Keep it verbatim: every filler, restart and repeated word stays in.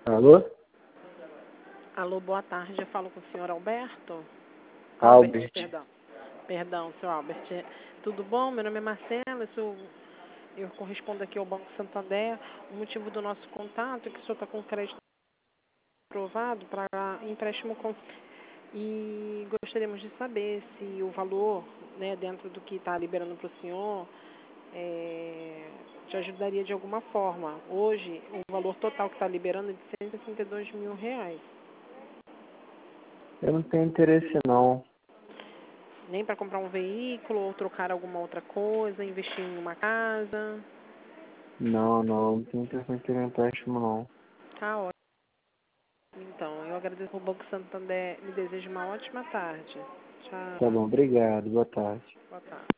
Alô? Alô, boa tarde. Eu falo com o senhor Alberto? Albert. Albert, perdão. Perdão, senhor Albert. Tudo bom? Meu nome é Marcela, eu, sou, eu correspondo aqui ao Banco Santander. O motivo do nosso contato é que o senhor está com crédito aprovado para empréstimo com... E gostaríamos de saber se o valor, né, dentro do que está liberando para o senhor, é, te ajudaria de alguma forma. Hoje, o valor total que está liberando é de cento e sessenta e dois mil reais. Eu não tenho interesse não. Nem para comprar um veículo ou trocar alguma outra coisa, investir em uma casa. Não, não, não tenho interesse em ter empréstimo não. Tá ótimo. Então, eu agradeço ao Banco Santander. Me desejo uma ótima tarde. Tchau. Tá bom, obrigado, boa tarde. Boa tarde.